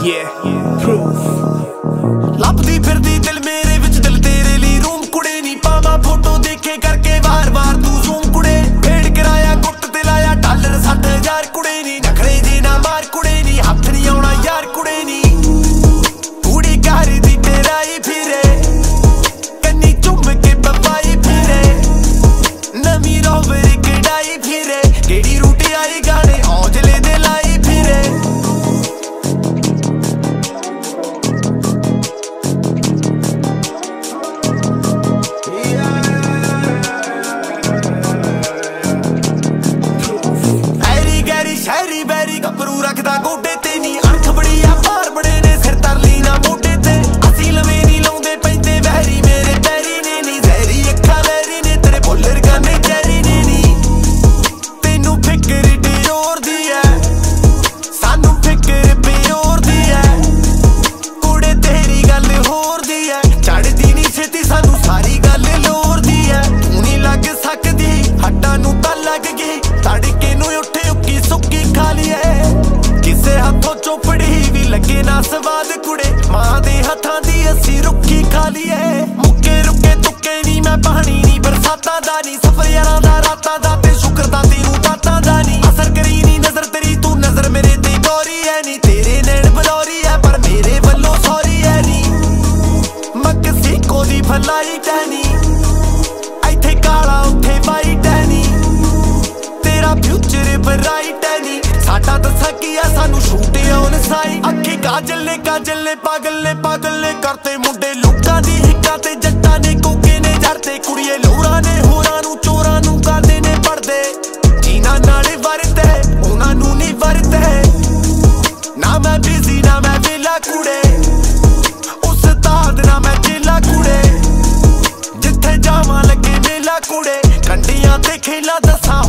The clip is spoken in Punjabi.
ਲੱਭਦੀ ਫਿਰਦੀ ਦਿਲ ਮੇਰੇ ਵਿੱਚ ਦਿਲ ਤੇਰੇ ਲਈ ਰੂਮ ਕੁੜੇ ਨੀ ਪਾਵਾਂ ਫੋਟੋ ਦੇਖੇ ਕਰਕੇ ਵਾਰ-ਵਾਰ ਤੂੰ ਜ਼ੂਮ ਕੁੜੇ ਫੇੜ ਕਰਾਇਆ ਗੁੱਟ ਤੇ ਲਾਇਆ ਡਾਲਰ 60,000 ਕੁੜੇ ਨੀ ਨਖਰੇ ਜੇ ਨਾ ਮਾਰ ਕੁੜੇ ਨੀ ਹੱਥ ਨੀ ਆਉਣਾ ਯਾਰ ਕੁੜੇ ਨੀ ਕੁੜੀ ਘਰ ਦੀ ਤੇਰਾਈ ਫਿਰੇ ਕੰਨੀ ਚੁੰਮ ਕੇ ਬਪਾਈ ਫਿਰੇ ਨਵੀਂ ਰੋਵਰ ਕਢਾਈ ਫਿਰੇ ਕਿਹੜੀ ਰੂਟ ਆਈ ਗਾਣੇ ਔਜਲੇ ਦੇ ਲਾਈ ਫਿਰੇ ਸ਼ਹਿਰੀ ਬੈਰੀ ਗੱਭਰੂ ਰੱਖਦਾ ਗੋਡੇ ਤੇ ਨੀ ਅਣਖ ਬੜੀ ਆ ਭਾਰ ਬੜੇ ਨੇ ਸਿਰ ਤਰਲੀ ਨਾ ਮੋਢੇ ਤੇ ਅਸੀਂ ਲਵੇਂ ਨੀ ਲਾਉਂਦੇ ਪੈਂਦੇ ਵਹਿਰੀ ਮੇਰੇ ਪੈਰੀ ਨੇ ਨੀ ਜ਼ਹਿਰੀ ਅੱਖਾਂ ਲੈਰੀ ਨੇ ਤੇਰੇ ਬੋਲਰ ਗਾਨੇ ਚੈਰੀ ਨੇ ਨੀ ਤੈਨੂੰ ਫਿਕਰ ਡਿਓਰ ਦੀ ਐ ਸਾਨੂੰ ਫਿਕਰ ਪਿਓਰ ਦੀ ਐ ਕੁੜੇ ਤੇਰੀ ਗੱਲ ਹੋਰ ਦੀ ਐ ਚੜਦੀ ਨੀ ਛੇਤੀ ਸਾਨੂੰ ਸਾਰੀ ਗੱਲ ਲੋਰ ਦੀ ਐ ਤੂੰ ਨੀ ਲੱਗ ਸਕਦੀ ਹੱਡਾਂ ਨੂੰ ਤਾਂ ਲੱਗ ਗਈ ਤੜਕੇ ਨੂੰ ਉੱਠੇ ਸੁੱਕੀ ਖਾ ਲਈਏ ਕਿਸੇ ਹੱਥੋਂ ਚੋਪੜੀ ਵੀ ਲੱਗੇ ਨਾ ਸਵਾਦ ਕੁੜੇ ਮਾਂ ਦੇ ਹੱਥਾਂ ਦੀ ਅਸੀਂ ਰੁੱਖੀ ਖਾ ਲਈਏ ਮੁੱਕੇ ਰੁੱਕੇ ਤੁੱਕੇ ਨੀ ਮੈਂ ਪਾਣੀ ਨੀ ਬਰਸਾਤਾਂ ਦਾ ਨੀ ਸਫਰ ਯਾਰਾਂ ਦਾ ਰਾਤਾਂ ਦਾ ਤੇ ਸ਼ੁਕਰ ਦਾ ਤੈਨੂੰ ਬਾਤਾਂ ਦਾ ਨੀ ਅਸਰ ਕਰੀ ਨੀ ਨਜ਼ਰ ਤੇਰੀ ਤੂੰ ਨਜ਼ਰ ਮੇਰੇ ਤੇ ਗੌਰੀ ਐ ਨੀ ਤੇਰੇ ਨੈਣ ਬਲੌਰੀ ਐ ਪਰ ਮੇਰੇ ਵੱਲੋਂ ਸੌਰੀ ਐ ਨੀ ਮਕਸੀਕੋ ਦੀ ਫਲਾਈ ਟੈਨੀ ਇੱਥੇ ਕਾਲਾ ਉੱਥੇ ਵਾਈਟ ਐ ਨੀ ਤੇਰਾ ਫਿਊਚਰ ਬਰਾਈਟ ਸਾਡਾ ਦੱਸਾਂ ਕੀ ਆ ਸਾਨੂੰ ਸ਼ੂਟ ਔਨ ਸਾਈਡ ਅੱਖੀ ਕਾਜਲ ਨੇ ਪਾਗਲ ਨੇ ਕਰਤੇ ਮੁੰਡੇ ਲੋਕਾਂ ਦੀ ਹਿੱਕਾਂ ਤੇ ਜੱਟਾਂ ਨੇ ਕੋਕੇ ਨੇ ਜੜਦੇ ਕੁੜੀਏ ਲੋਰਾਂ ਨੇ ਹੋਰਾਂ ਨੂੰ ਚੋਰਾਂ ਨੂੰ ਕਰਦੇ ਨੇ ਪੜਦੇ ਜੀਨਾ ਨਾਲੇ ਵਰਤੇ ਉਹਨਾਂ ਨੂੰ ਨਹੀਂ ਵਰਤੇ ਨਾ ਮੈਂ ਬਿਜ਼ੀ ਨਾ ਮੈਂ ਵੇਲਾ ਕੁੜੇ ਉਸਤਾਦ ਨਾ ਮੈਂ ਚੇਲਾ ਕੁੜੇ ਜਿੱਥੇ ਜਾਵਾਂ ਲੱਗੇ ਮੇਲਾ ਕੁੜੇ ਕੰਡੀਆਂ ਤੇ ਖੇਲਾ ਦੱਸਾਂ